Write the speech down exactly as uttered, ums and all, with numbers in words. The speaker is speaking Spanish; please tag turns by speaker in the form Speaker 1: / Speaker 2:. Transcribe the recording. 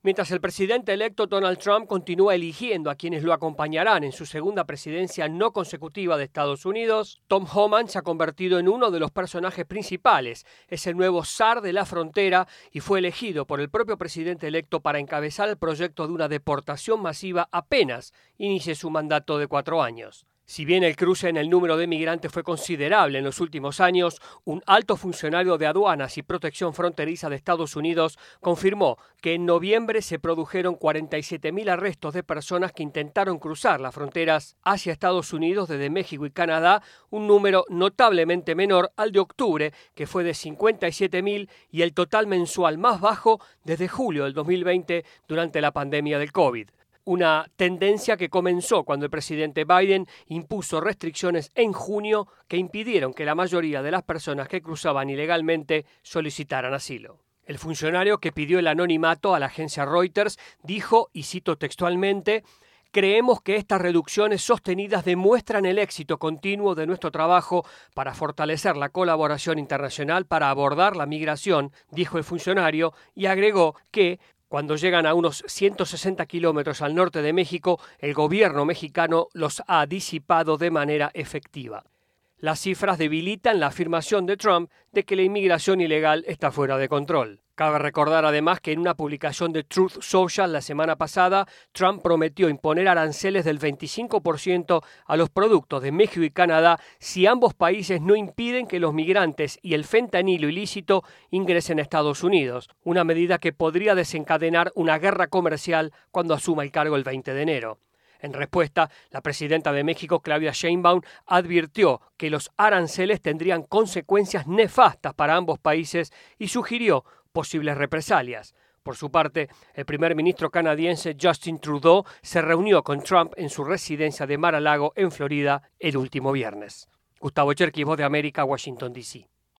Speaker 1: Mientras el presidente electo Donald Trump continúa eligiendo a quienes lo acompañarán en su segunda presidencia no consecutiva de Estados Unidos, Tom Homan se ha convertido en uno de los personajes principales. Es el nuevo zar de la frontera y fue elegido por el propio presidente electo para encabezar el proyecto de una deportación masiva apenas inicie su mandato de cuatro años. Si bien el cruce en el número de migrantes fue considerable en los últimos años, un alto funcionario de aduanas y protección fronteriza de Estados Unidos confirmó que en noviembre se produjeron cuarenta y siete mil arrestos de personas que intentaron cruzar las fronteras hacia Estados Unidos desde México y Canadá, un número notablemente menor al de octubre, que fue de cincuenta y siete mil, y el total mensual más bajo desde julio del dos mil veinte durante la pandemia del COVID. Una tendencia que comenzó cuando el presidente Biden impuso restricciones en junio que impidieron que la mayoría de las personas que cruzaban ilegalmente solicitaran asilo. El funcionario que pidió el anonimato a la agencia Reuters dijo, y cito textualmente, «Creemos que estas reducciones sostenidas demuestran el éxito continuo de nuestro trabajo para fortalecer la colaboración internacional para abordar la migración», dijo el funcionario, y agregó que cuando llegan a unos ciento sesenta kilómetros al norte de México, el gobierno mexicano los ha disipado de manera efectiva. Las cifras debilitan la afirmación de Trump de que la inmigración ilegal está fuera de control. Cabe recordar además que en una publicación de Truth Social la semana pasada, Trump prometió imponer aranceles del veinticinco por ciento a los productos de México y Canadá si ambos países no impiden que los migrantes y el fentanilo ilícito ingresen a Estados Unidos, una medida que podría desencadenar una guerra comercial cuando asuma el cargo el veinte de enero. En respuesta, la presidenta de México, Claudia Sheinbaum, advirtió que los aranceles tendrían consecuencias nefastas para ambos países y sugirió posibles represalias. Por su parte, el primer ministro canadiense Justin Trudeau se reunió con Trump en su residencia de Mar-a-Lago, en Florida, el último viernes. Gustavo Cherkis, Voz de América, Washington, D C